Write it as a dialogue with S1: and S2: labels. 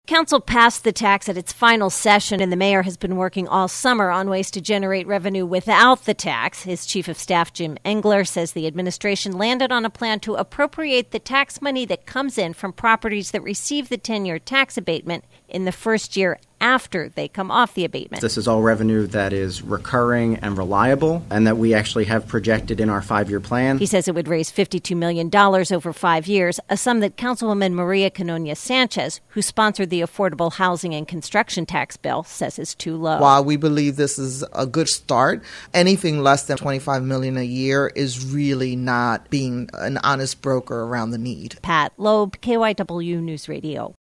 S1: Council passed the tax at its final session, and the mayor has been working all summer on ways to generate revenue without the tax. His chief of staff, Jim Engler, says the administration landed on a plan to appropriate the tax money that comes in from properties that receive the 10-year tax abatement in the first year after they come off the abatement.
S2: This is all revenue that is recurring and reliable and that we actually have projected in our 5-year plan.
S1: He says it would raise $52 million over 5 years, a sum that Councilwoman Maria Canonia Sanchez, who sponsored the Affordable Housing and Construction Tax Bill, says is too low.
S3: While we believe this is a good start, anything less than $25 million a year is really not being an honest broker around the need.
S1: Pat Loeb, KYW News Radio.